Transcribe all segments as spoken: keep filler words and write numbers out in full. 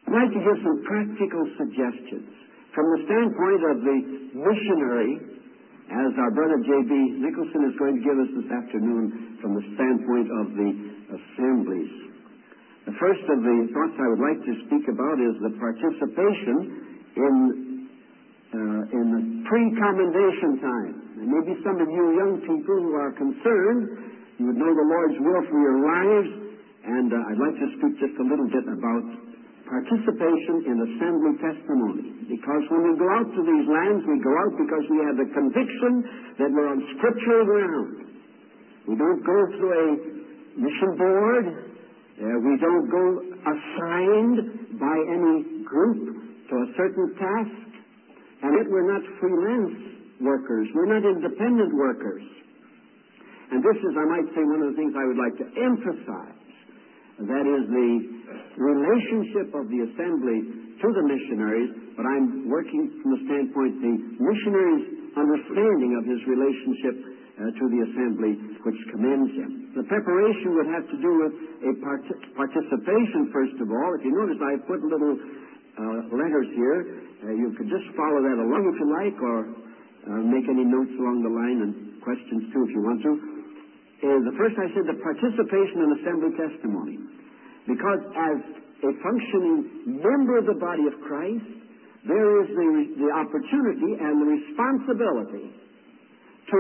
I'd like to give some practical suggestions from the standpoint of the missionary, as our brother J B Nicholson is going to give us this afternoon from the standpoint of the assemblies. The first of the thoughts I would like to speak about is the participation in uh, in the pre-commendation time. And maybe some of you young people who are concerned, you would know the Lord's will for your lives, and uh, I'd like to speak just a little bit about participation in assembly testimony. Because when we go out to these lands, we go out because we have the conviction that we're on scriptural ground. We don't go through a mission board. Uh, we don't go assigned by any group to a certain task. And yet we're not freelance workers. We're not independent workers. And this is, I might say, one of the things I would like to emphasize. That is the relationship of the assembly to the missionaries, but I'm working from the standpoint the missionary's understanding of his relationship uh, to the assembly, which commends him. The preparation would have to do with a part- participation, first of all. If you notice, I put little uh, letters here. Uh, you could just follow that along if you like, or uh, make any notes along the line and questions too if you want to. Uh, the first I said the participation in assembly testimony. Because as a functioning member of the body of Christ, there is the, the opportunity and the responsibility to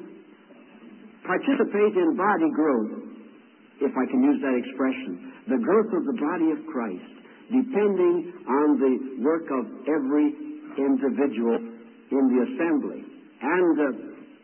participate in body growth, if I can use that expression, the growth of the body of Christ, depending on the work of every individual in the assembly. And uh,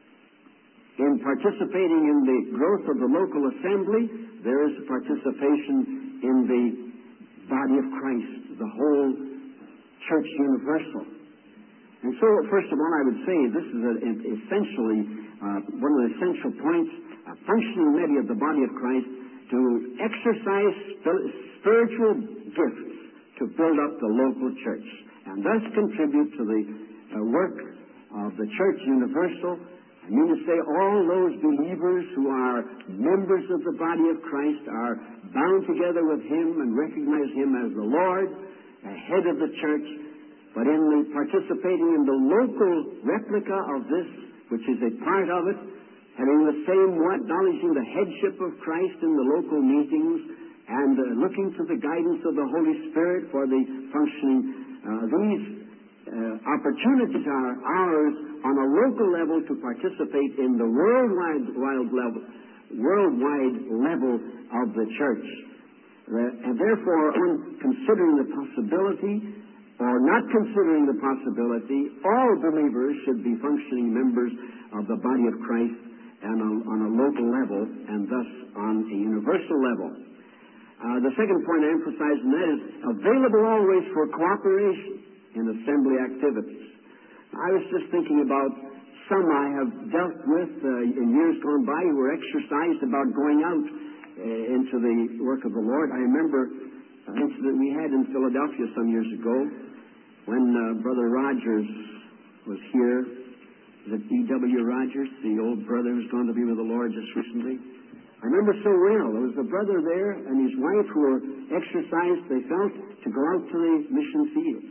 in participating in the growth of the local assembly, there is participation in the body of Christ, the whole church universal. And so, first of all, I would say this is a, a, essentially uh, one of the essential points, a functioning medley of the body of Christ, to exercise spiritual gifts to build up the local church, and thus contribute to the uh, work of the church universal. I mean to say all those believers who are members of the body of Christ are bound together with Him and recognize Him as the Lord, the head of the church, but in the participating in the local replica of this, which is a part of it, having the same acknowledging the headship of Christ in the local meetings and uh, looking to the guidance of the Holy Spirit for the functioning. Uh, these uh, opportunities are ours on a local level to participate in the worldwide wild level, worldwide level of the church. Uh, and therefore, on considering the possibility or not considering the possibility, all believers should be functioning members of the body of Christ and on, on a local level, and thus on a universal level. Uh, the second point I emphasize, and that is available always for cooperation in assembly activities. I was just thinking about some I have dealt with uh, in years gone by who were exercised about going out uh, into the work of the Lord. I remember an incident we had in Philadelphia some years ago when uh, Brother Rogers was here. The D W Rogers, the old brother who's gone to be with the Lord just recently. I remember so well. There was a brother there and his wife who were exercised, they felt, to go out to the mission field.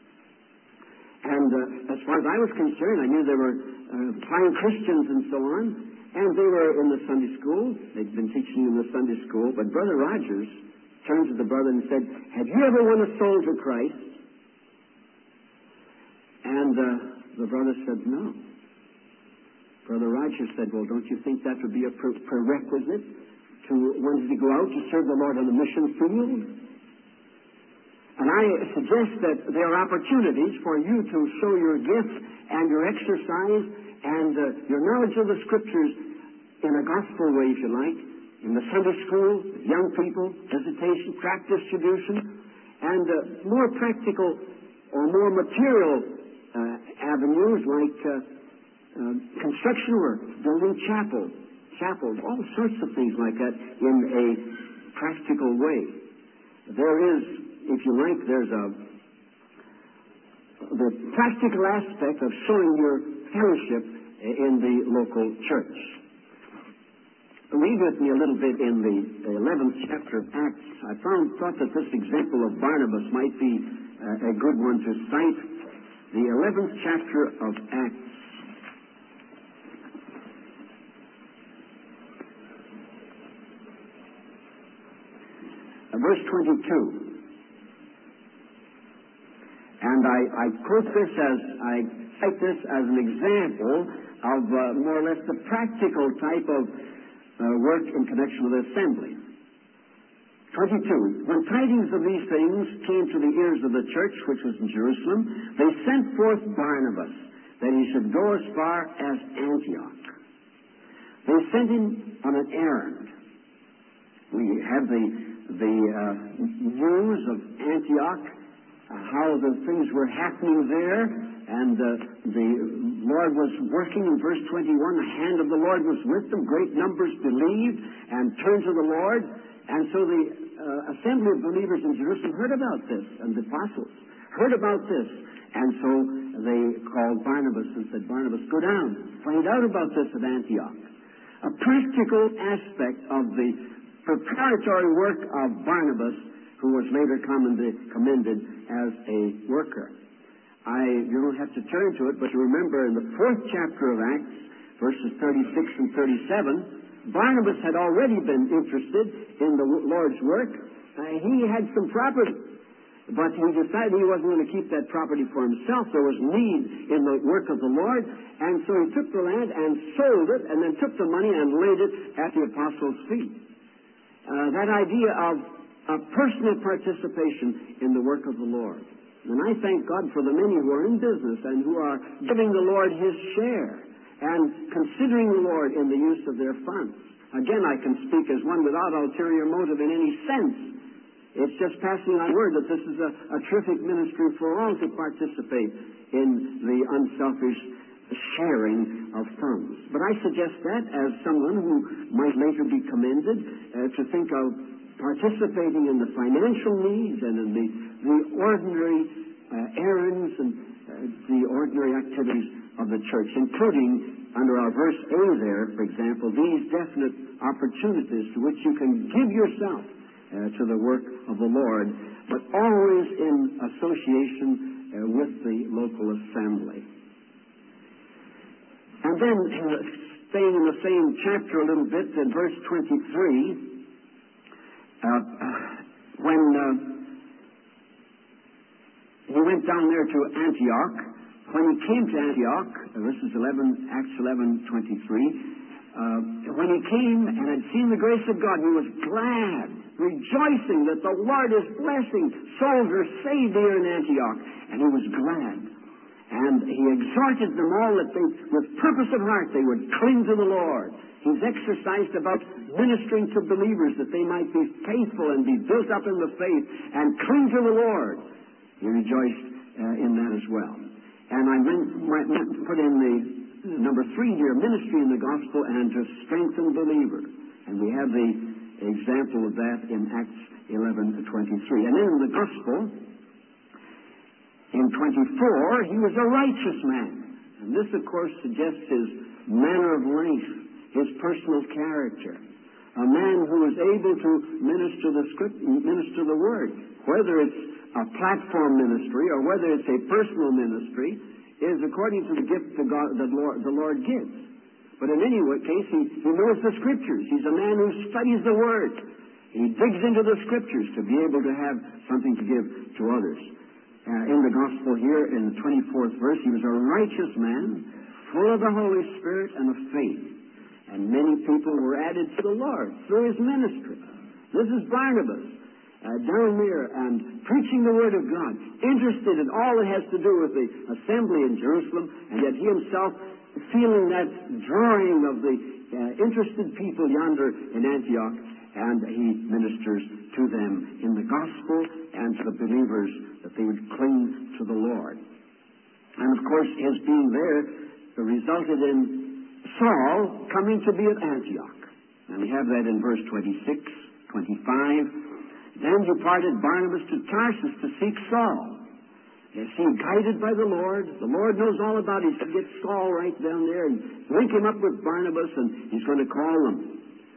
And uh, as far as I was concerned, I knew they were uh, fine Christians and so on, and they were in the Sunday school. They'd been teaching in the Sunday school. But Brother Rogers turned to the brother and said, "Have you ever won a soul to Christ?" And uh, the brother said, "No." Brother Rogers said, "Well, don't you think that would be a pre- prerequisite to when you go out to serve the Lord on the mission field?" And I suggest that there are opportunities for you to show your gift and your exercise and uh, your knowledge of the Scriptures in a gospel way, if you like, in the Sunday school, young people, visitation, tract distribution, and uh, more practical or more material uh, avenues like uh, uh, construction work, building chapel, chapels, all sorts of things like that in a practical way. There is, if you like, there's a the practical aspect of showing your fellowship in the local church. read with me a little bit in the eleventh chapter of Acts. I found, thought that this example of Barnabas might be uh, a good one to cite. The eleventh chapter of Acts. Uh, verse twenty-two. And I, I quote this as, I cite this as an example of uh, more or less the practical type of uh, work in connection with assembly. twenty-two. When tidings of these things came to the ears of the church, which was in Jerusalem, they sent forth Barnabas, that he should go as far as Antioch. They sent him on an errand. We have the, the uh, news of Antioch, uh, how the things were happening there, and uh, the Lord was working. In verse twenty-one, the hand of the Lord was with them. Great numbers believed and turned to the Lord. And so the uh, assembly of believers in Jerusalem heard about this, and the apostles heard about this. And so they called Barnabas and said, Barnabas, go down, find out about this at Antioch. A practical aspect of the preparatory work of Barnabas, who was later commended, commended as a worker. I, you don't have to turn to it, but you remember in the fourth chapter of Acts, verses thirty-six and thirty-seven, Barnabas had already been interested in the Lord's work. Uh, he had some property, but he decided he wasn't going to keep that property for himself. There was need in the work of the Lord, and so he took the land and sold it, and then took the money and laid it at the apostles' feet. Uh, that idea of a personal participation in the work of the Lord. And I thank God for the many who are in business and who are giving the Lord His share and considering the Lord in the use of their funds. Again, I can speak as one without ulterior motive in any sense. It's just passing on word that this is a, a terrific ministry for all to participate in the unselfish sharing of funds. But I suggest that as someone who might later be commended uh, to think of participating in the financial needs and in the, the ordinary uh, errands and uh, the ordinary activities of the church, including under our verse A there, for example, these definite opportunities to which you can give yourself uh, to the work of the Lord, but always in association uh, with the local assembly. And then, uh, staying in the same chapter a little bit, in verse twenty-three, Uh, when uh, he went down there to Antioch, when he came to Antioch, uh, this is eleven, Acts eleven twenty-three, uh, when he came and had seen the grace of God, he was glad, rejoicing that the Lord is blessing souls are saved here in Antioch, and he was glad. And he exhorted them all that they, with purpose of heart, they would cling to the Lord. He's exercised about ministering to believers that they might be faithful and be built up in the faith and cling to the Lord. He rejoiced uh, in that as well. And I meant, meant put in the number three here, ministry in the gospel and to strengthen believers. And we have the example of that in Acts eleven twenty-three. And in the gospel, in twenty-four, he was a righteous man. And this, of course, suggests his manner of life, his personal character. A man who is able to minister the script, minister the word, whether it's a platform ministry or whether it's a personal ministry, is according to the gift that God, the, Lord, the Lord gives. But in any case, he, he knows the Scriptures. He's a man who studies the Word. He digs into the Scriptures to be able to have something to give to others. Uh, in the Gospel here, in the twenty-fourth verse, he was a righteous man, full of the Holy Spirit and of faith. And many people were added to the Lord through his ministry. This is Barnabas, uh, down there and preaching the Word of God, interested in all that has to do with the assembly in Jerusalem, and yet he himself feeling that drawing of the uh, interested people yonder in Antioch, and he ministers to them in the gospel and to the believers that they would cling to the Lord. And of course, his being there resulted in Saul coming to be at Antioch. And we have that in verse twenty-six, twenty-five. Then departed Barnabas to Tarsus to seek Saul. Is he guided by the Lord? The Lord knows all about it. He's going to get Saul right down there and link him up with Barnabas, and he's going to call him.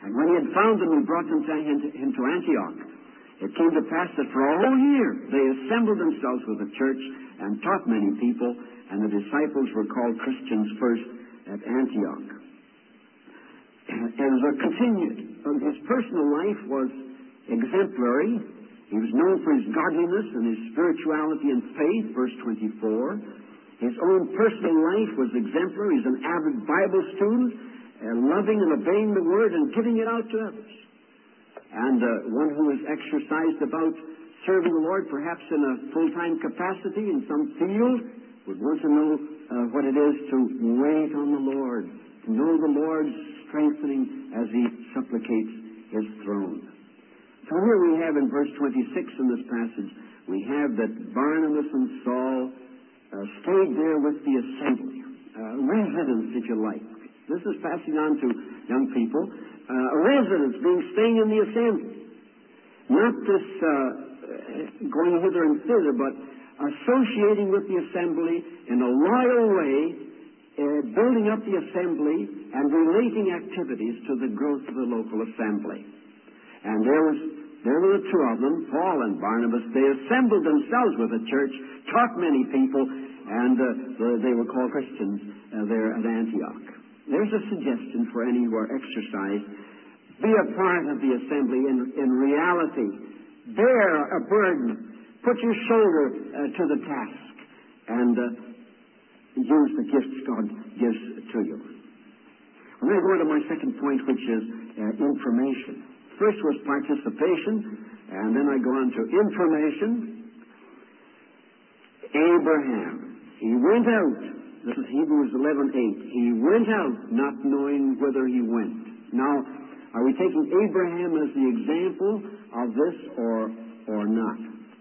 And when he had found them, he brought them to, into Antioch. It came to pass that for a whole year they assembled themselves with the church and taught many people, and the disciples were called Christians first at Antioch. As a continued, his personal life was exemplary. He was known for his godliness and his spirituality and faith, verse twenty-four. His own personal life was exemplary. He's an avid Bible student, uh, loving and obeying the Word and giving it out to others. And uh, one who is exercised about serving the Lord, perhaps in a full-time capacity in some field, would want to know uh, what it is to wait on the Lord, to know the Lord's strengthening as he supplicates his throne. So here we have in verse twenty-six in this passage, we have that Barnabas and Saul uh, stayed there with the assembly, uh, residence, if you like. This is passing on to young people. Uh, a residence, being staying in the assembly. Not this uh, going hither and thither, but associating with the assembly in a loyal way, uh, building up the assembly and relating activities to the growth of the local assembly. And there was there were the two of them, Paul and Barnabas. They assembled themselves with the church, taught many people, and uh, they were called Christians uh, there at Antioch. There's a suggestion for any who are exercised. Be a part of the assembly in, in reality. Bear a burden. Put your shoulder uh, to the task. And uh, use the gifts God gives to you. I'm going to go to my second point, which is uh, information. First was participation, and then I go on to information. Abraham, he went out. This is Hebrews eleven eight. He went out not knowing whither he went. Now, are we taking Abraham as the example of this or, or not?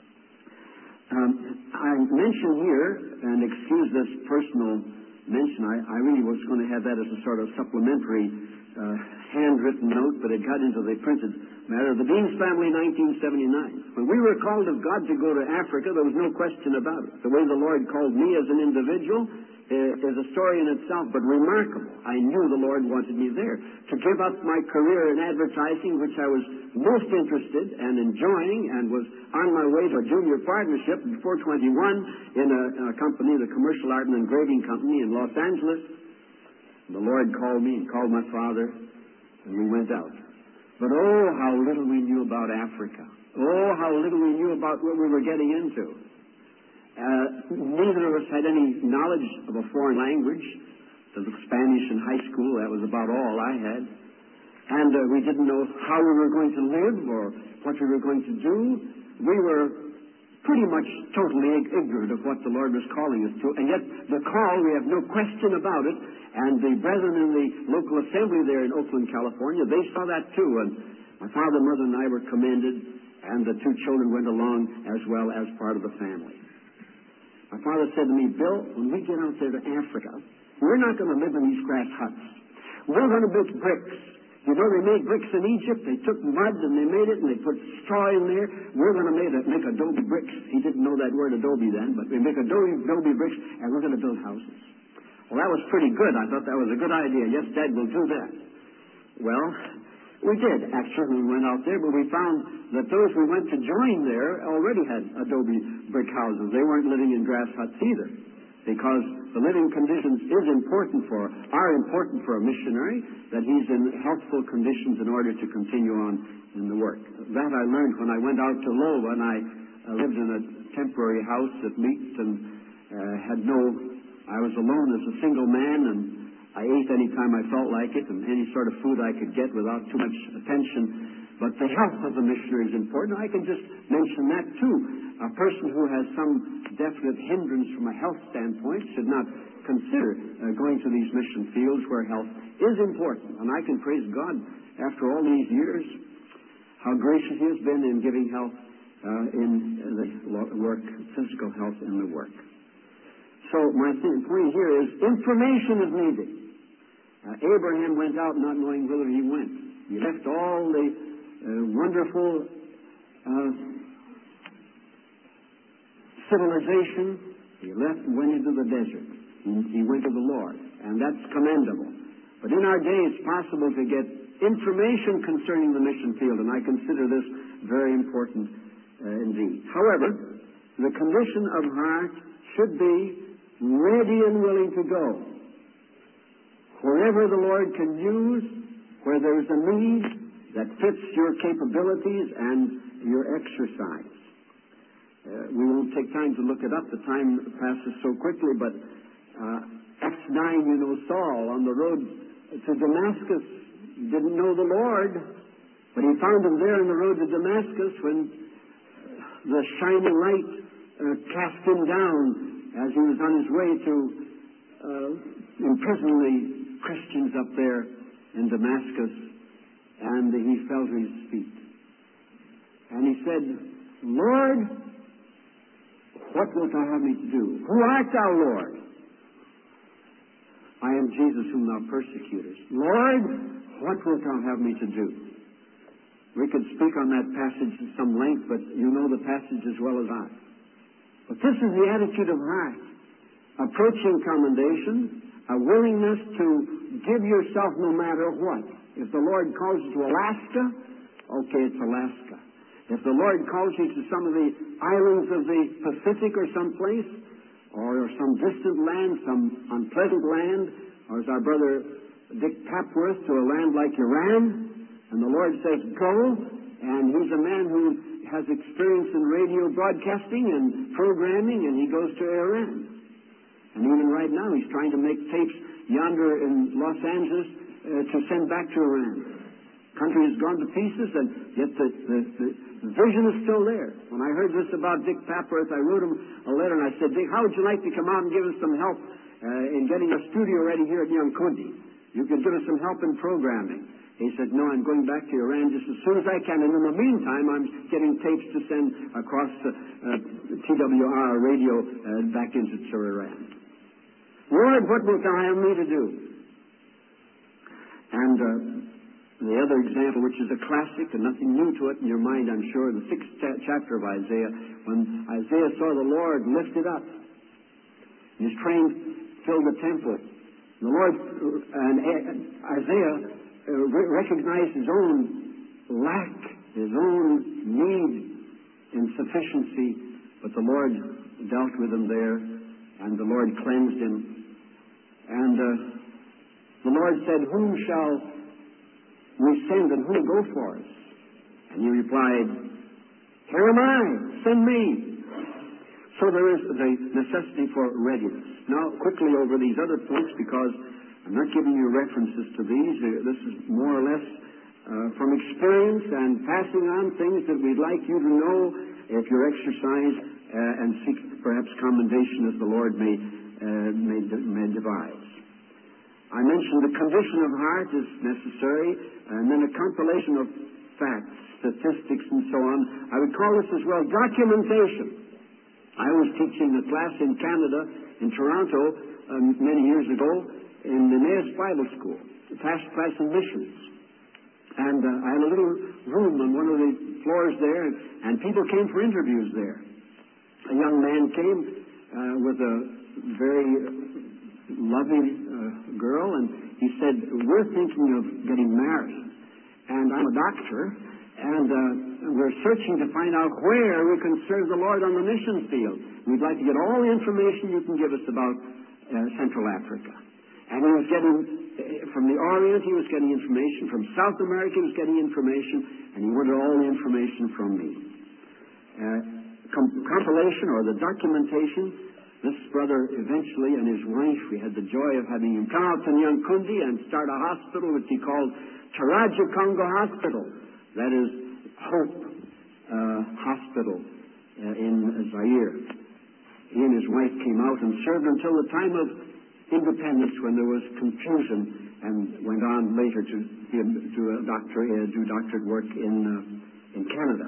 Um, I mention here, and excuse this personal mention, I, I really was going to have that as a sort of supplementary uh, handwritten note, but it got into the printed matter. The Deans family, nineteen seventy-nine. When we were called of God to go to Africa, there was no question about it. The way the Lord called me as an individual is a story in itself, but remarkable. I knew the Lord wanted me there to give up my career in advertising, which I was most interested and enjoying, and was on my way to a junior partnership before twenty-one in a, a company, the Commercial Art and Engraving Company in Los Angeles. The Lord called me and called my father, and we went out. But oh, how little we knew about Africa. Oh, how little we knew about what we were getting into. Uh, neither of us had any knowledge of a foreign language. The Spanish in high school, that was about all I had. And uh, we didn't know how we were going to live or what we were going to do. We were pretty much totally ignorant of what the Lord was calling us to. And yet the call, we have no question about it. And the brethren in the local assembly there in Oakland, California, they saw that too. And my father, mother, and I were commended, and the two children went along as well as part of the family. My father said to me, Bill, when we get out there to Africa, we're not going to live in these grass huts. We're going to build bricks. You know, they made bricks in Egypt. They took mud and they made it and they put straw in there. We're going to make, a, make adobe bricks. He didn't know that word adobe then, but we make adobe, adobe bricks and we're going to build houses. Well, that was pretty good. I thought that was a good idea. Yes, Dad, we'll do that. Well, we did, actually. We went out there, but we found that those we went to join there already had adobe brick houses. They weren't living in grass huts either, because the living conditions is important for, are important for a missionary, that he's in healthful conditions in order to continue on in the work. That I learned when I went out to Lowa, and I uh, lived in a temporary house at Leet, and uh, had no, I was alone as a single man, and I ate any time I felt like it, and any sort of food I could get without too much attention. But the health of the missionary is important. I can just mention that too. A person who has some definite hindrance from a health standpoint should not consider uh, going to these mission fields where health is important. And I can praise God after all these years how gracious He has been in giving health uh, in the work, physical health in the work. So my th- point here is information is needed. Uh, Abraham went out not knowing whither he went. He left all the uh, wonderful uh, civilization. He left and went into the desert. He, he went to the Lord, and that's commendable. But in our day, it's possible to get information concerning the mission field, and I consider this very important uh, indeed. However, the condition of heart should be ready and willing to go. Wherever the Lord can use, where there's a need that fits your capabilities and your exercise. Uh, we won't take time to look it up. The time passes so quickly, but uh, Acts nine, you know, Saul on the road to Damascus didn't know the Lord, but he found him there on the road to Damascus when the shining light uh, cast him down as he was on his way to uh, imprison the Christians up there in Damascus, and he fell to his feet. And he said, Lord, what wilt thou have me to do? Who art thou, Lord? I am Jesus whom thou persecutest. Lord, what wilt thou have me to do? We could speak on that passage at some length, but you know the passage as well as I. But this is the attitude of heart. Approaching commendation, a willingness to give yourself no matter what. If the Lord calls you to Alaska, okay, it's Alaska. If the Lord calls you to some of the islands of the Pacific or someplace, or some distant land, some unpleasant land, or as our brother Dick Papworth, to a land like Iran, and the Lord says, go, and he's a man who has experience in radio broadcasting and programming, and he goes to Iran. And even right now, he's trying to make tapes yonder in Los Angeles uh, to send back to Iran. The country has gone to pieces, and yet the, the, the vision is still there. When I heard this about Dick Papworth, I wrote him a letter, and I said, Dick, how would you like to come out and give us some help uh, in getting a studio ready here at Nyankundi? You could give us some help in programming. He said, no, I'm going back to Iran just as soon as I can. And in the meantime, I'm getting tapes to send across uh, uh, T W R radio uh, back into Iran. Lord, what wilt thou have me to do? And uh, the other example, which is a classic and nothing new to it in your mind, I'm sure, the sixth cha- chapter of Isaiah, when Isaiah saw the Lord lifted up, his train filled the temple. The Lord, and Isaiah uh, re- recognized his own lack, his own need, insufficiency, but the Lord dealt with him there, and the Lord cleansed him. And uh, the Lord said, whom shall we send, and who will go for us? And he replied, here am I, send me. So there is the necessity for readiness. Now, quickly over these other points, because I'm not giving you references to these. This is more or less uh, from experience and passing on things that we'd like you to know if you exercise uh, and seek perhaps commendation as the Lord may, uh, may, may devise. I mentioned the condition of heart is necessary, and then a compilation of facts, statistics, and so on. I would call this as well documentation. I was teaching a class in Canada, in Toronto, um, many years ago, in the Emmaus Bible School, a past class in missions. And uh, I had a little room on one of the floors there, and people came for interviews there. A young man came uh, with a very loving uh, girl, and he said, we're thinking of getting married, and I'm a doctor, and uh, we're searching to find out where we can serve the Lord on the mission field. We'd like to get all the information you can give us about uh, Central Africa. And he was getting, uh, from the Orient, he was getting information. From South America, he was getting information, and he wanted all the information from me. Uh, com- compilation, or the documentation, this brother eventually and his wife, we had the joy of having him come out to Nyankundi and start a hospital which he called Taraja Congo Hospital. That is Hope uh, Hospital uh, in Zaire. He and his wife came out and served until the time of independence, when there was confusion, and went on later to be a, to a doctor, uh, do doctorate work in uh, in Canada.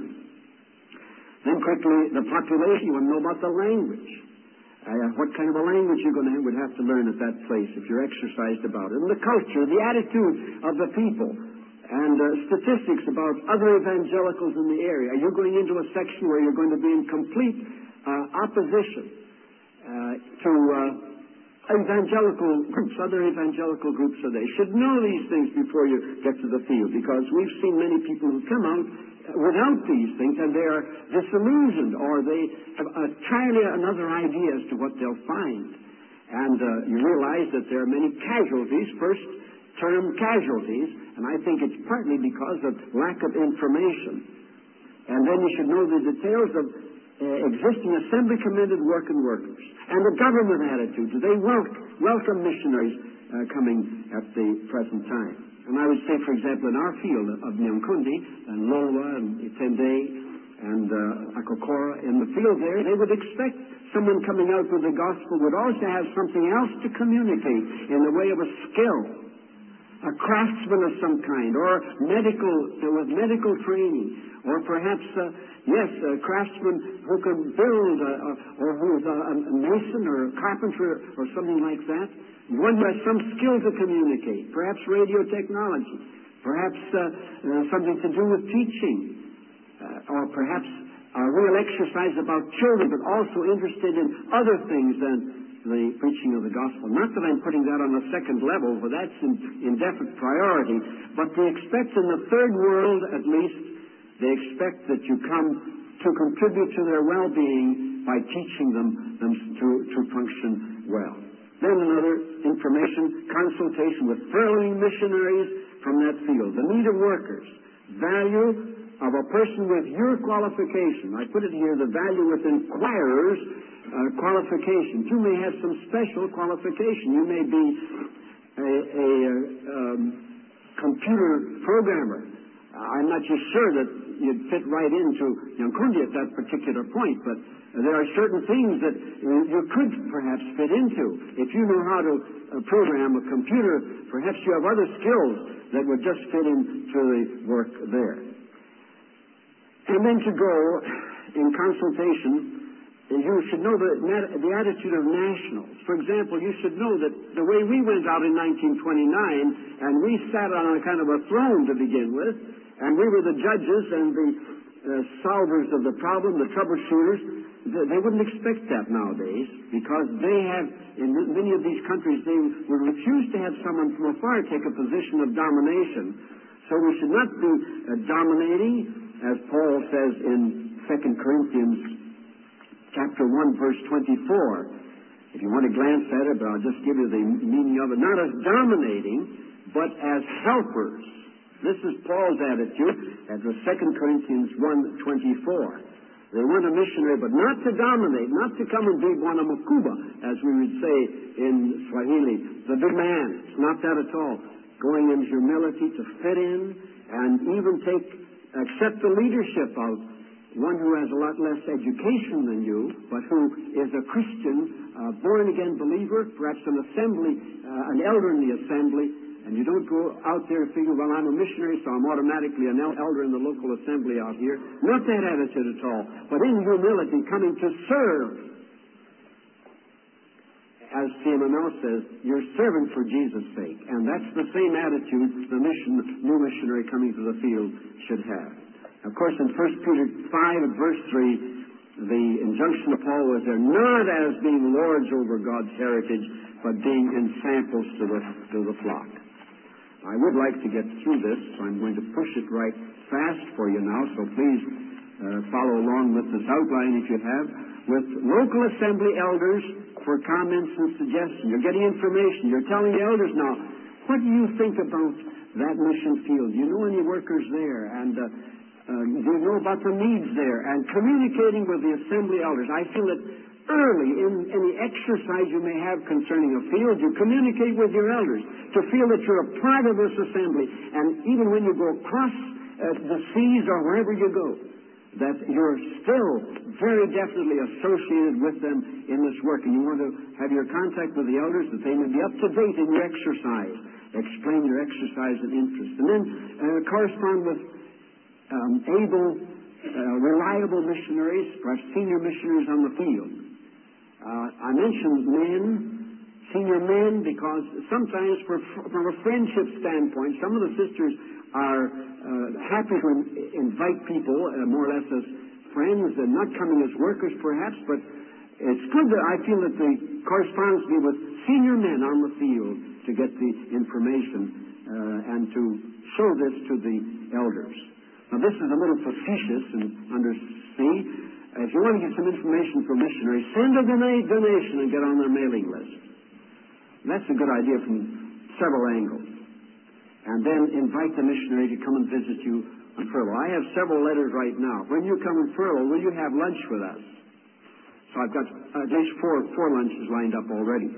Then quickly, the population. You want to know about the language. Uh, what kind of a language you're going to have, would have to learn at that place if you're exercised about it. And the culture, the attitude of the people, and uh, statistics about other evangelicals in the area. Are you going into a section where you're going to be in complete uh, opposition uh, to uh, evangelical groups, other evangelical groups today, should know these things before you get to the field, because we've seen many people who come out without these things, and they are disillusioned, or they have entirely another idea as to what they'll find. And uh, you realize that there are many casualties, first term casualties, and I think it's partly because of lack of information. And then you should know the details of Uh, existing assembly-committed working workers, and the government attitude. Do they welcome, welcome missionaries uh, coming at the present time? And I would say, for example, in our field of Nyankundi and Lolwa and Itende and uh, Akokora, in the field there, they would expect someone coming out with the gospel would also have something else to communicate in the way of a skill, a craftsman of some kind, or medical, uh, with medical training, or perhaps, uh, yes, a craftsman who can build, uh, or who is a, a mason or a carpenter or something like that. One who has some skill to communicate, perhaps radio technology, perhaps uh, uh, something to do with teaching, uh, or perhaps a real exercise about children, but also interested in other things than the preaching of the gospel. Not that I'm putting that on a second level, for that's in, in definite priority, but they expect in the third world, at least, they expect that you come to contribute to their well-being by teaching them, them to, to function well. Then another information, consultation with furling missionaries from that field. The need of workers. Value of a person with your qualification. I put it here, the value with inquirers' uh, qualifications. You may have some special qualification. You may be a, a, a um, computer programmer. I'm not just sure that you'd fit right into Nyankundi at that particular point, but there are certain things that you could perhaps fit into. If you know how to program a computer, perhaps you have other skills that would just fit into the work there. And then to go in consultation, you should know the, the attitude of nationals. For example, you should know that the way we went out in nineteen twenty-nine, and we sat on a kind of a throne to begin with, and we were the judges and the uh, solvers of the problem, the troubleshooters. They wouldn't expect that nowadays, because they have, in many of these countries, they would refuse to have someone from afar take a position of domination. So we should not be uh, dominating, as Paul says in Second Corinthians chapter one, verse twenty-four. If you want to glance at it, but I'll just give you the meaning of it. Not as dominating, but as helpers. This is Paul's attitude at the Second Corinthians one twenty-four. They want a missionary, but not to dominate, not to come and be Bwana Mkubwa, as we would say in Swahili, the big man. It's not that at all. Going in humility to fit in and even take, accept the leadership of one who has a lot less education than you, but who is a Christian, a born-again believer, perhaps an assembly, uh, an elder in the assembly. And you don't go out there thinking, well, I'm a missionary, so I'm automatically an elder in the local assembly out here. Not that attitude at all. But in humility, coming to serve. As C M M L says, you're servant for Jesus' sake. And that's the same attitude the mission, new missionary coming to the field should have. Of course, in First Peter five, at verse three, the injunction of Paul was there, not as being lords over God's heritage, but being ensamples to the, to the flock. I would like to get through this, so I'm going to push it right fast for you now, so please uh, follow along with this outline if you have, with local assembly elders for comments and suggestions. You're getting information. You're telling the elders now, what do you think about that mission field? Do you know any workers there? And uh, uh, do you know about the needs there? And communicating with the assembly elders. I feel that early in any exercise you may have concerning a field, you communicate with your elders to feel that you're a part of this assembly. And even when you go across uh, the seas or wherever you go, that you're still very definitely associated with them in this work. And you want to have your contact with the elders that they may be up to date in your exercise. Explain your exercise and interest. And then uh, correspond with um, able, uh, reliable missionaries, perhaps senior missionaries on the field. Uh, I mentioned men, senior men, because sometimes for, from a friendship standpoint, some of the sisters are uh, happy to in, invite people, uh, more or less as friends, and not coming as workers perhaps, but It's good that I feel that the correspondence be with senior men on the field to get the information uh, and to show this to the elders. Now, this is a little facetious and under see. If you want to get some information from missionaries, send a donation and get on their mailing list. And that's a good idea from several angles. And then invite the missionary to come and visit you on furlough. I have several letters right now. When you come on furlough, will you have lunch with us? So I've got at least four, four lunches lined up already.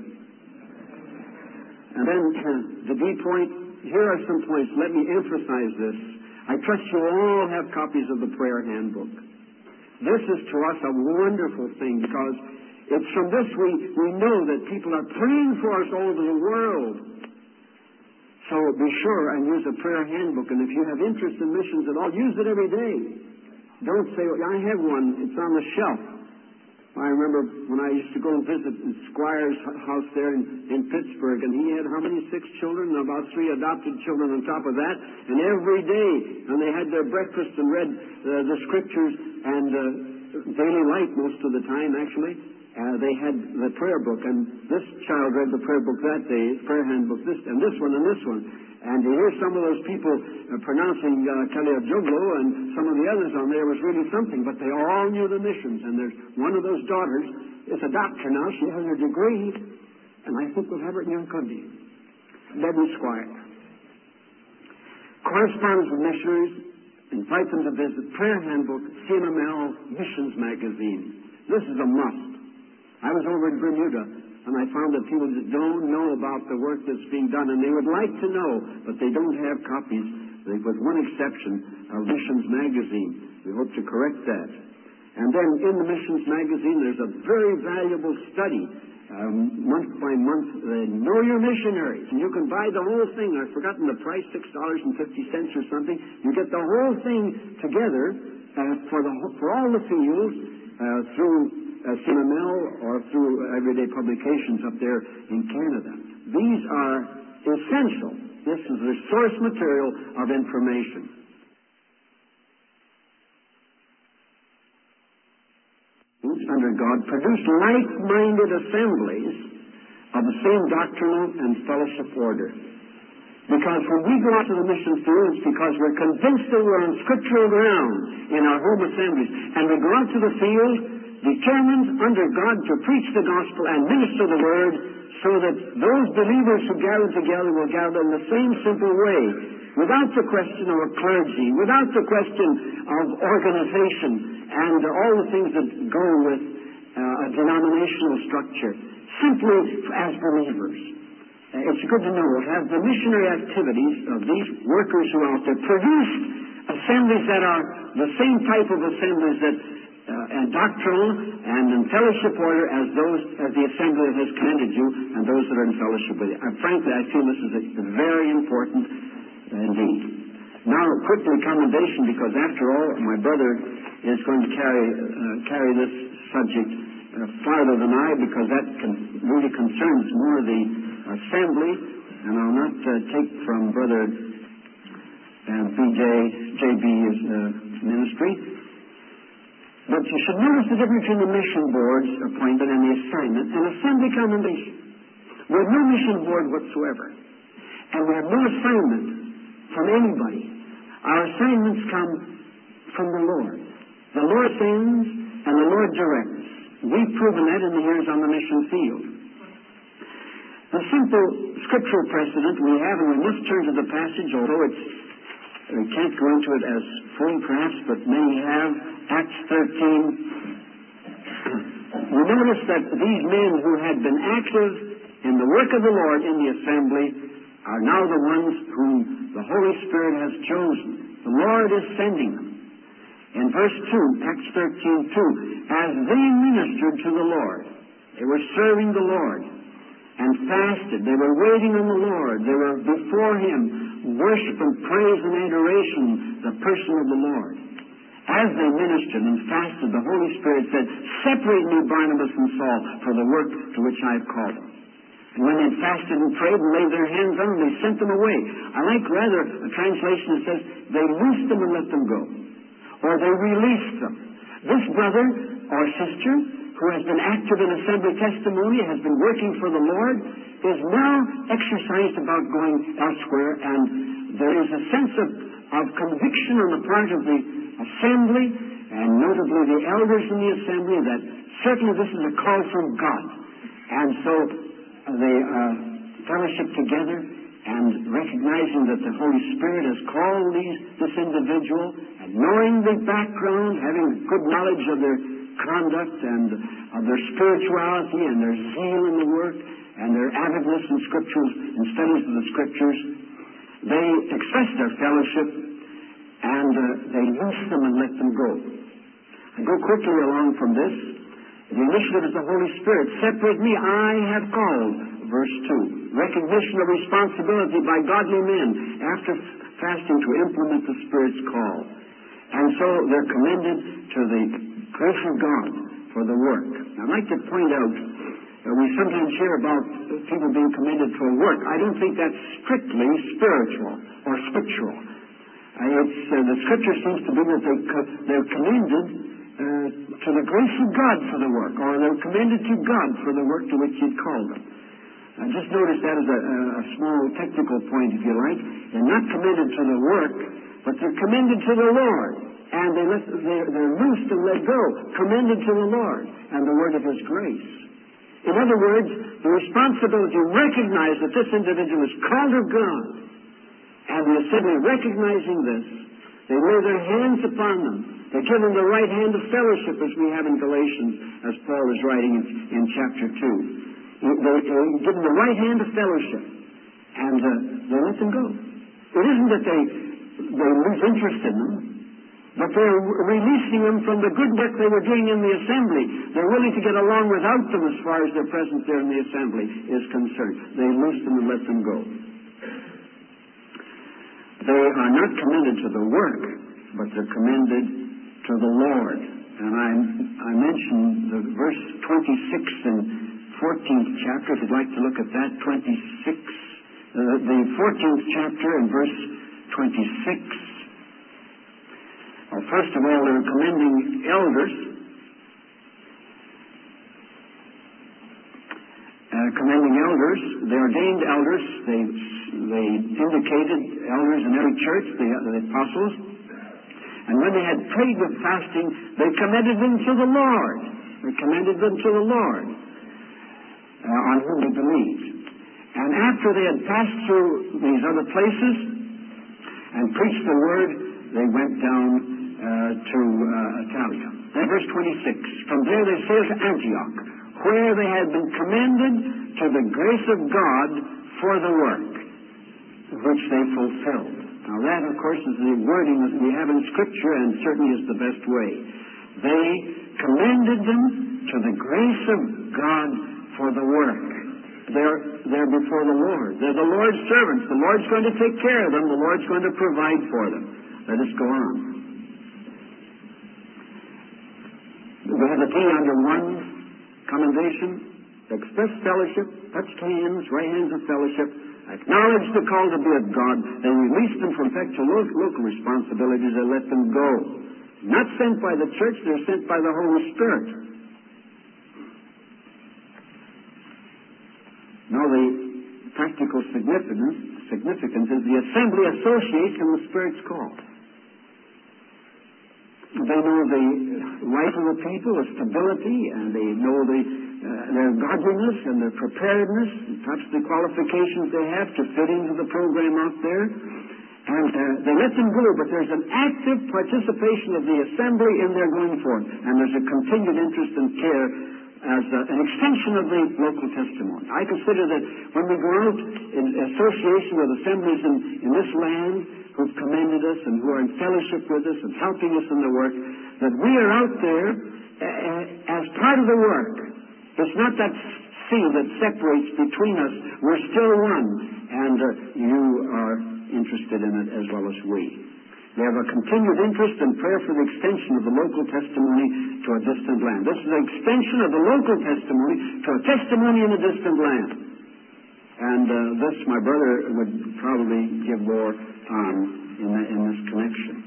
And then uh, the D point, here are some points. Let me emphasize this. I trust you all have copies of the prayer handbook. This is to us a wonderful thing because it's from this we, we know that people are praying for us all over the world. So be sure and use a prayer handbook. And if you have interest in missions at all, use it every day. Don't say, I have one, it's on the shelf. I remember when I used to go and visit Squire's house there in, in Pittsburgh, and he had how many? Six children, and about three adopted children on top of that. And every day, and they had their breakfast and read uh, the scriptures and uh, daily light most of the time, actually. Uh, they had the prayer book, and this child read the prayer book that day, prayer handbook, this and this one and this one. And to hear some of those people uh, pronouncing uh, Kaliajoglu and some of the others on there was really something, but they all knew the missions. And there's one of those daughters is a doctor now. She has her degree, and I think we'll have her in Yankundi. Debbie Squire. Correspondence with missionaries, invite them to visit, prayer handbook, C M M L, missions magazine. This is a must. I was over in Bermuda, and I found that people just don't know about the work that's being done, and they would like to know, but they don't have copies, with one exception, of Missions Magazine. We hope to correct that. And then in the Missions Magazine, there's a very valuable study, um, month by month, uh, Know Your Missionaries. And you can buy the whole thing. I've forgotten the price, six dollars and fifty cents or something. You get the whole thing together uh, for, the, for all the fields uh, through Uh, C M M L or through everyday publications up there in Canada. These are essential. This is the source material of information. Under God, produce like-minded assemblies of the same doctrinal and fellowship order. Because when we go out to the mission field, it's because we're convinced that we're on scriptural ground in our home assemblies. And we go out to the field determined under God to preach the gospel and minister the word so that those believers who gather together will gather in the same simple way, without the question of a clergy, without the question of organization and all the things that go with uh, a denominational structure, simply as believers. Uh, it's good to know, have the missionary activities of these workers who are out there produced assemblies that are the same type of assemblies that Uh, and doctrinal and in fellowship order as those as the assembly that has commanded you and those that are in fellowship with you. And frankly, I feel this is a, a very important uh, indeed. Now, quickly, commendation, because after all, my brother is going to carry uh, carry this subject uh, farther than I, because that can, really concerns more the assembly, and I'll not uh, take from Brother uh, B J J B's uh, ministry. But you should notice the difference between the mission board's appointment and the assignment and assembly commendation. We have no mission board whatsoever. And we have no assignment from anybody. Our assignments come from the Lord. The Lord sends and the Lord directs. We've proven that in the years on the mission field. The simple scriptural precedent we have, and we must turn to the passage, although it's, we can't go into it as fully perhaps, but many have, Acts thirteen. We notice that these men who had been active in the work of the Lord in the assembly are now the ones whom the Holy Spirit has chosen. The Lord is sending them. In verse two, Acts thirteen two, as they ministered to the Lord, they were serving the Lord and fasted. They were waiting on the Lord. They were before Him, worship and praise and adoration, the person of the Lord. As they ministered and fasted, the Holy Spirit said, separate me, Barnabas and Saul, for the work to which I have called them. And when they fasted and prayed and laid their hands on them, they sent them away. I like rather a translation that says, they loosed them and let them go. Or they released them. This brother or sister who has been active in assembly testimony, has been working for the Lord, is now exercised about going elsewhere, and there is a sense of, of conviction on the part of the assembly, and notably the elders in the assembly, that certainly this is a call from God. And so they uh, fellowship together, and recognizing that the Holy Spirit has called these, this individual, and knowing the background, having good knowledge of their conduct and of their spirituality and their zeal in the work and their avidness in scriptures, in studies of the scriptures, they express their fellowship, and uh, they loose them and let them go. I go quickly along from this. The initiative is the Holy Spirit. Separate me, I have called. Verse two. Recognition of responsibility by godly men after fasting to implement the Spirit's call. And so they're commended to the grace of God for the work. Now, I'd like to point out, uh, we sometimes hear about people being commended to a work. I don't think that's strictly spiritual or scriptural. Uh, it's, uh, the scripture seems to be that they co- they're commended uh, to the grace of God for the work, or they're commended to God for the work to which He'd called them. Uh, just notice that as a, a small technical point, if you like. They're not commended to the work, but they're commended to the Lord. And they let, they're, they're loosed and let go, commended to the Lord and the word of His grace. In other words, the responsibility to recognize that this individual is called of God, and the assembly recognizing this, they lay their hands upon them. They give them the right hand of fellowship, as we have in Galatians, as Paul is writing in, in chapter two. They, they give them the right hand of fellowship, and uh, they let them go. It isn't that they, they lose interest in them, but they're releasing them from the good work they were doing in the assembly. They're willing to get along without them as far as their presence there in the assembly is concerned. They loose them and let them go. They are not commended to the work, but they're commended to the Lord. And I, I mentioned the verse twenty-six in fourteenth chapter, if you'd like to look at that, twenty-six, uh, the fourteenth chapter and verse twenty-six. Well, first of all, they're commending elders, uh, commending elders, the ordained elders. They they indicated elders in every church, the, the apostles. And when they had prayed with fasting, they commended them to the Lord. They commended them to the Lord, uh, on whom they believed. And after they had passed through these other places and preached the word, they went down uh, to uh, Italia. Then verse twenty-six, from there they sailed to Antioch, where they had been commended to the grace of God for the work which they fulfilled. Now that, of course, is the wording that we have in Scripture, and certainly is the best way. They commended them to the grace of God for the work. They're, they're before the Lord. They're the Lord's servants. The Lord's going to take care of them. The Lord's going to provide for them. Let us go on. We have a T under one commendation. Express fellowship, touched hands, right hands of fellowship, acknowledge the call to be of God, and release them from effectual local responsibilities and let them go. Not sent by the church, they're sent by the Holy Spirit. Now the practical significance, significance is the assembly associates in the Spirit's call. They know the life of the people, the stability, and they know the Uh, their godliness and their preparedness, and perhaps the qualifications they have to fit into the program out there. And uh, they let them go, but there's an active participation of the assembly in their going forth. And there's a continued interest and care as uh, an extension of the local testimony. I consider that when we go out in association with assemblies in, in this land who've commended us and who are in fellowship with us and helping us in the work, that we are out there uh, as part of the work. It's not that sea that separates between us. We're still one, and uh, you are interested in it as well as we. They have a continued interest and prayer for the extension of the local testimony to a distant land. This is an extension of the local testimony to a testimony in a distant land. And uh, this, my brother would probably give more on in, the, in this connection.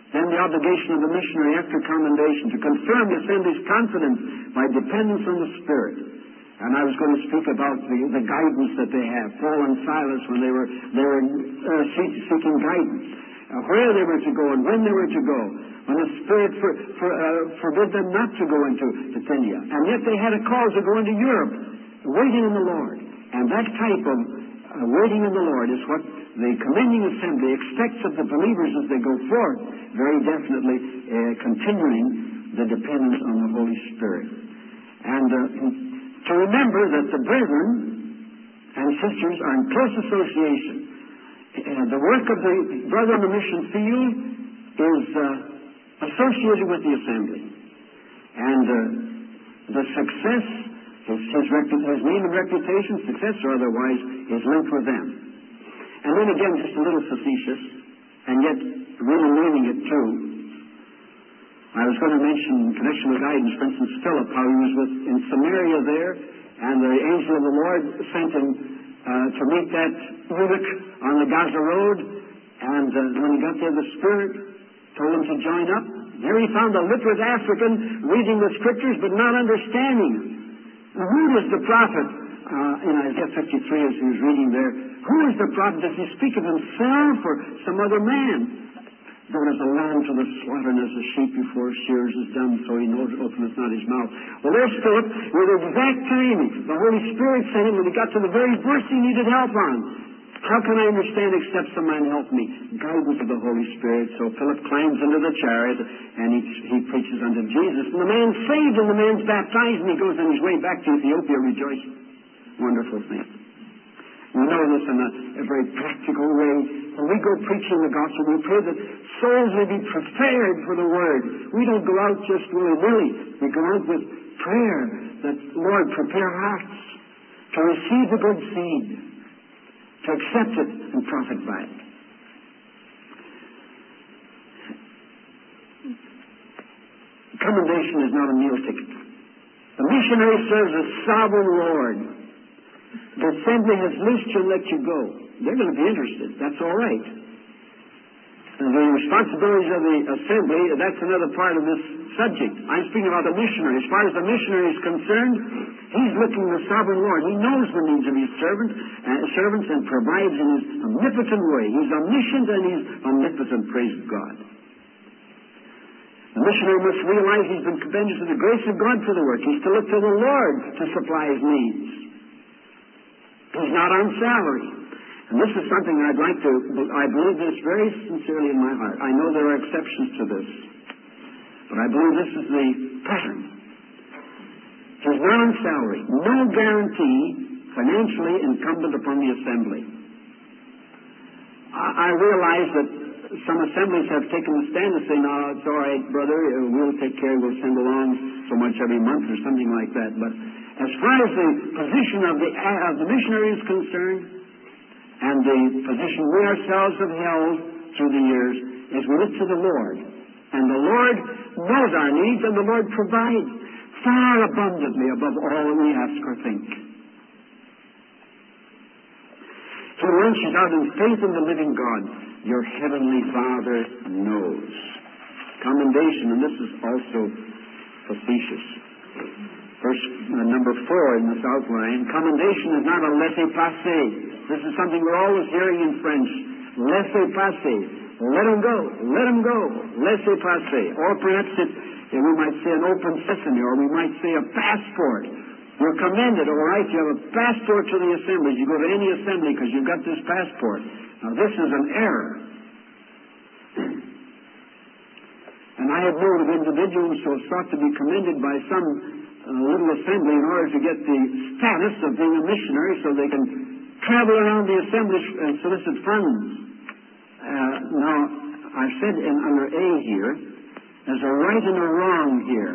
Then the obligation of the missionary after commendation to confirm the assembly's confidence by dependence on the Spirit. And I was going to speak about the, the guidance that they have. Paul and Silas, when they were they were uh, seeking guidance, uh, where they were to go and when they were to go. When the Spirit for, for, uh, forbid them not to go into Bithynia, and yet they had a call to go into Europe, waiting in the Lord. And that type of uh, waiting in the Lord is what the commending assembly expects of the believers as they go forth, very definitely uh, continuing the dependence on the Holy Spirit. And uh, to remember that the brethren and sisters are in close association. Uh, the work of the brother on the mission field is uh, associated with the assembly. And uh, the success, his, his, repu- his name and reputation, success or otherwise, is linked with them. And then again, just a little facetious, and yet really meaning it too. I was going to mention in connection with guidance, for instance, Philip, how he was with, in Samaria there, and the angel of the Lord sent him uh, to meet that eunuch on the Gaza Road, and uh, when he got there, the Spirit told him to join up. There he found a literate African reading the Scriptures but not understanding. Who is the prophet? Uh, in Isaiah fifty-three, as he was reading there, who is the prophet? Does he speak of himself or some other man? Though as a lamb to the slaughter and as a sheep before shears is dumb, so he knows openeth not his mouth. Well, there's Philip with exact timing. The Holy Spirit sent him when he got to the very verse he needed help on. How can I understand except some man help me? Guidance of the Holy Spirit. So Philip climbs into the chariot and he, he preaches unto Jesus. And the man's saved and the man's baptized and he goes on his way back to Ethiopia rejoicing. Wonderful thing. We know this in a, a very practical way. When we go preaching the gospel, we pray that souls may be prepared for the word. We don't go out just willy-nilly. We go out with prayer that, Lord, prepare hearts to receive the good seed, to accept it and profit by it. Commendation is not a meal ticket. The missionary serves a sovereign Lord. The assembly has loosed you and let you go. They're going to be interested. That's all right. And the responsibilities of the assembly, that's another part of this subject. I'm speaking about the missionary. As far as the missionary is concerned, he's looking to the sovereign Lord. He knows the needs of his servant, uh, servants and provides in his omnipotent way. He's omniscient and he's omnipotent, praise God. The missionary must realize he's been commended to the grace of God for the work. He's to look to the Lord to supply his needs. He's not on salary. And this is something I'd like to, I believe this very sincerely in my heart. I know there are exceptions to this, but I believe this is the pattern. He's not on salary. No guarantee financially incumbent upon the assembly. I, I realize that some assemblies have taken the stand to say, no, it's all right, brother, we'll take care, we'll send along so much every month or something like that. But as far as the position of the, of the missionary is concerned, and the position we ourselves have held through the years, is we look to the Lord. And the Lord knows our needs, and the Lord provides far abundantly above all that we ask or think. He launches out in faith in the living God. Your heavenly Father knows. Commendation, and this is also facetious. Verse uh, number four in this outline, commendation is not a laissez-passer. This is something we're always hearing in French. Laissez-passer. Let him go. Let him go. Laissez-passer. Or perhaps it, we might say an open sesame, or we might say a passport. You're commended, all right? You have a passport to the assembly. You go to any assembly because you've got this passport. Now, this is an error. And I have known of individuals who have sought to be commended by some uh, little assembly in order to get the status of being a missionary so they can travel around the assembly and solicit funds. Uh, now, I've said in under A here, there's a right and a wrong here.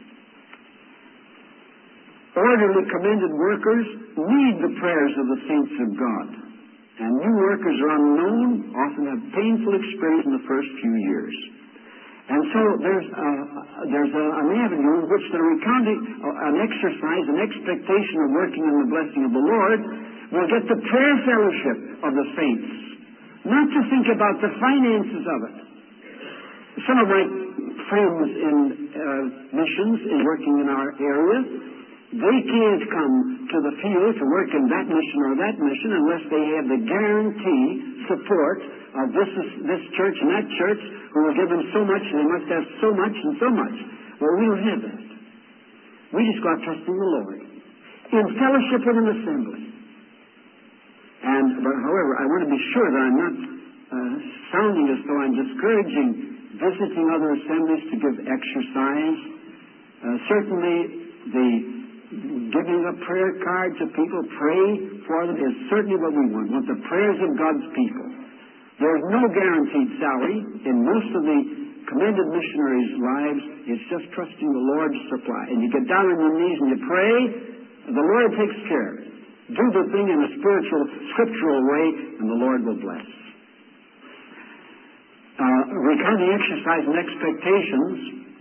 Orderly commended workers need the prayers of the saints of God. And new workers are unknown, often have painful experience in the first few years. And so there's, a, there's a, an avenue in which they're recounting an exercise, an expectation of working in the blessing of the Lord, will get the prayer fellowship of the saints. Not to think about the finances of it. some of my friends in uh, missions and working in our area, they can't come to the field to work in that mission or that mission unless they have the guarantee support of this this church and that church who will give them so much, and they must have so much and so much. Well, we don't have that. We just got to trust in the Lord, in fellowship with an assembly. And, but however, I want to be sure that I'm not uh, sounding as though I'm discouraging visiting other assemblies to give exercise. Uh, certainly, the giving a prayer card to people, pray for them, is certainly what we want. We want the prayers of God's people. There's no guaranteed salary in most of the commended missionaries' lives. It's just trusting the Lord to supply. And you get down on your knees and you pray, the Lord takes care. Do the thing in a spiritual, scriptural way, and the Lord will bless. Uh, recounting exercise and expectations,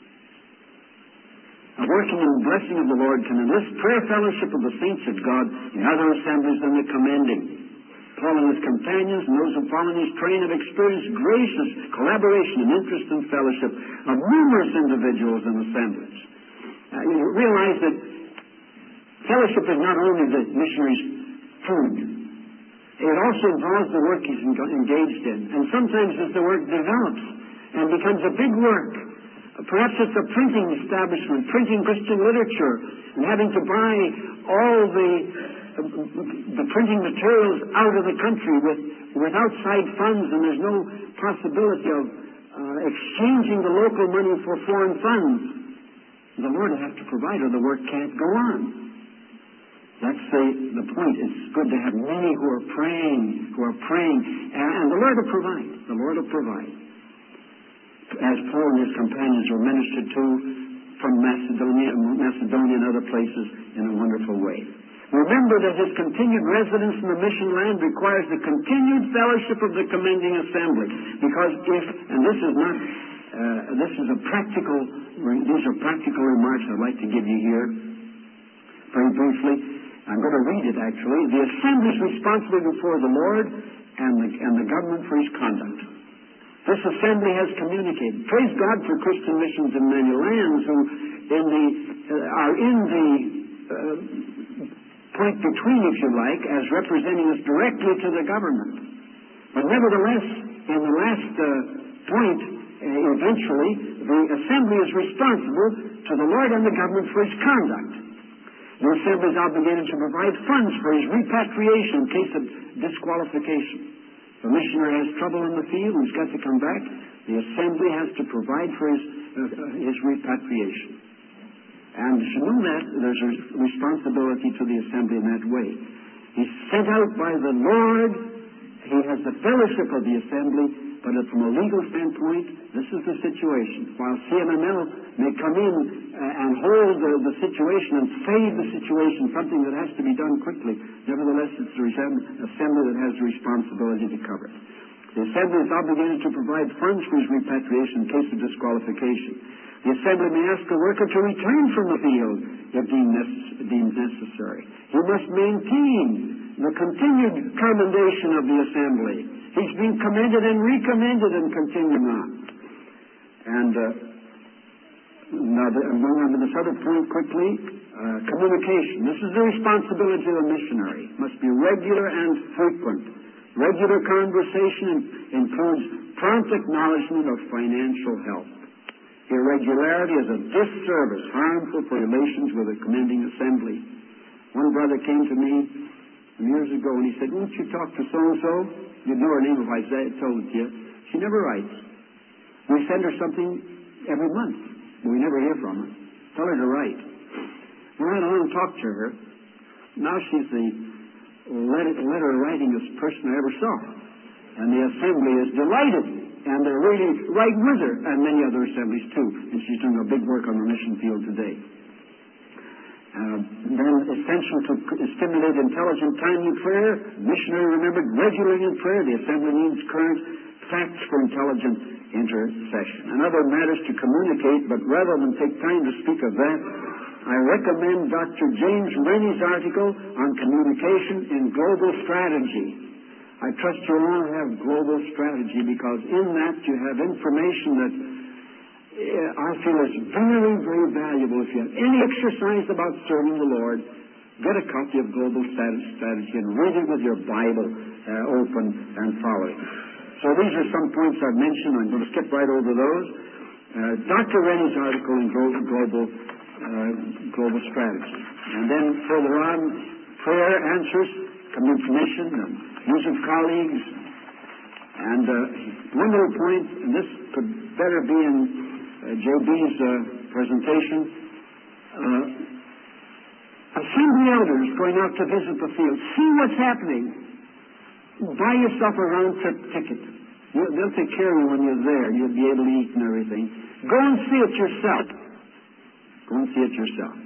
uh, working in the blessing of the Lord can enlist prayer fellowship of the saints of God in other assemblies than the commending. Paul and his companions and those who follow in his train have experienced gracious collaboration and interest and fellowship of numerous individuals and assemblies. Uh, you realize that fellowship is not only the missionary's food. It also involves the work he's engaged in. And sometimes as the work develops and becomes a big work, perhaps it's a printing establishment, printing Christian literature, and having to buy all the the printing materials out of the country with, with outside funds, and there's no possibility of uh, exchanging the local money for foreign funds. The Lord will have to provide or the work can't go on. That's the, the point. It's good to have many who are praying, who are praying, and, and the Lord will provide. The Lord will provide. As Paul and his companions were ministered to from Macedonia, Macedonia and other places in a wonderful way. Remember that his continued residence in the mission land requires the continued fellowship of the commending assembly. Because if, and this is not, uh, this is a practical, these are practical remarks I'd like to give you here, very briefly. I'm going to read it actually. The assembly is responsible before the Lord and the, and the government for his conduct. This assembly has communicated. Praise God for Christian missions in many lands who in the, uh, are in the uh, point between, if you like, as representing us directly to the government. But nevertheless, in the last uh, point, uh, eventually, the assembly is responsible to the Lord and the government for his conduct. The assembly is obligated to provide funds for his repatriation in case of disqualification. The missionary has trouble in the field and he's got to come back. The assembly has to provide for his, uh, his repatriation. And you know that there's a responsibility to the assembly in that way. He's sent out by the Lord. He has the fellowship of the assembly, but from a legal standpoint, this is the situation. While C M M L may come in uh, and hold the, the situation and save the situation, something that has to be done quickly, nevertheless, it's the assembly that has the responsibility to cover it. The assembly is obligated to provide funds for his repatriation in case of disqualification. The assembly may ask a worker to return from the field if deemed, necess- deemed necessary. He must maintain the continued commendation of the assembly. He's being commended and recommended and continuing on. And uh, now the, I'm going on to this other point quickly. Uh, communication. This is the responsibility of a missionary. It must be regular and frequent. Regular conversation includes prompt acknowledgement of financial help. Irregularity is a disservice, harmful for relations with a commending assembly. One brother came to me years ago and he said, "Won't you talk to so-and-so? You'd know her name if I told it to you. She never writes. We send her something every month, but we never hear from her. Tell her to write." Well, I don't want to talk to her. Now she's the letter, letter writingest person I ever saw. And the assembly is delighted. And they're really right with her, and many other assemblies too. And she's doing a big work on the mission field today. Uh, then essential to stimulate intelligent, timely prayer. Missionary remembered regularly in prayer. The assembly needs current facts for intelligent intercession. And other matters to communicate, but rather than take time to speak of that, I recommend Doctor James Rennie's article on communication in global strategy. I trust you'll all have global strategy because in that you have information that I feel is very, very valuable. If you have any exercise about serving the Lord, get a copy of Global Strategy and read it with your Bible uh, open and follow it. So these are some points I've mentioned. I'm going to skip right over those. Uh, Doctor Rennie's article in Global, uh, Global Strategy. And then further on, prayer answers, commission, and use of colleagues. And uh, one little point, and this could better be in uh, J B's uh, presentation, uh, assembly elders going out to visit the field. See what's happening. Buy yourself a round-trip ticket. You, they'll take care of you when you're there. You'll be able to eat and everything. Go and see it yourself. Go and see it yourself.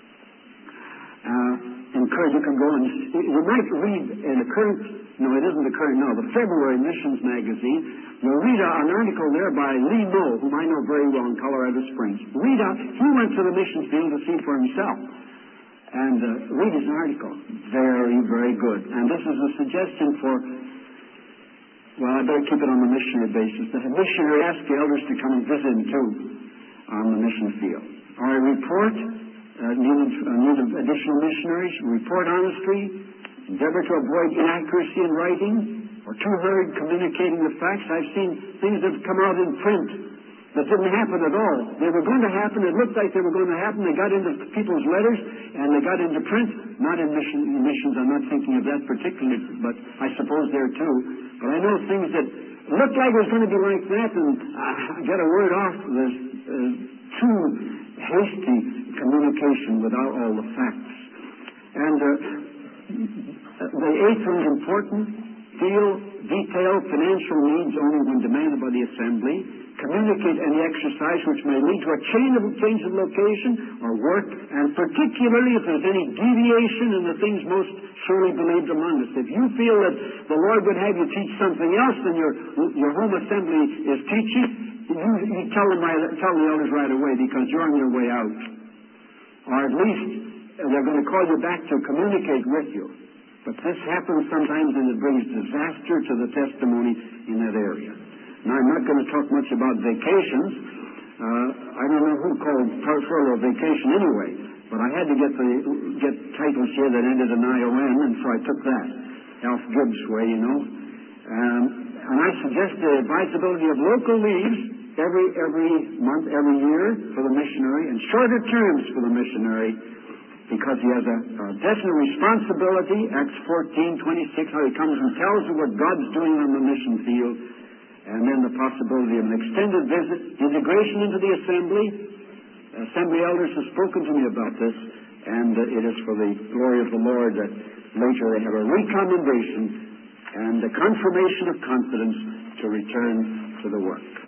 Uh, encourage, you can go and, you might read in the current, no, it isn't the current, no, the February Missions Magazine. You'll read a, an article there by Lee Moe, whom I know very well in Colorado Springs. Read out, he went to the mission field to see for himself. And uh, read his article. Very, very good. And this is a suggestion for, well, I better keep it on the missionary basis. The missionary asked the elders to come and visit him too on the mission field. Our report, uh, need, uh, need of additional missionaries, report honestly, endeavor to avoid inaccuracy in writing, or too hurried communicating the facts. I've seen things that have come out in print that didn't happen at all. They were going to happen. It looked like they were going to happen. They got into people's letters, and they got into print. Not in mission, missions. I'm not thinking of that particularly, but I suppose there too. But I know things that looked like it was going to be like that, and I get a word off. There's uh, too hasty communication without all the facts. And uh, the eighth one is important. Deal detailed financial needs only when demanded by the assembly. Communicate any exercise which may lead to a change of, change of location or work, and particularly if there's any deviation in the things most surely believed among us. If you feel that the Lord would have you teach something else than your, your home assembly is teaching, you, you tell, them, tell the elders right away, because you're on your way out. Or at least they're going to call you back to communicate with you. But this happens sometimes, and it brings disaster to the testimony in that area. Now, I'm not going to talk much about vacations. Uh, I don't know who called furlough vacation anyway, but I had to get the get titles here that ended in I O N, and so I took that. Alf Gibbs way, you know. Um, and I suggest the advisability of local leaves every every month, every year for the missionary, and shorter terms for the missionary, because he has a, a definite responsibility. Acts fourteen twenty-six, how he comes and tells you what God's doing on the mission field. And then the possibility of an extended visit, integration into the assembly. Assembly elders have spoken to me about this, and uh, it is for the glory of the Lord that later they have a recommendation and a confirmation of confidence to return to the work.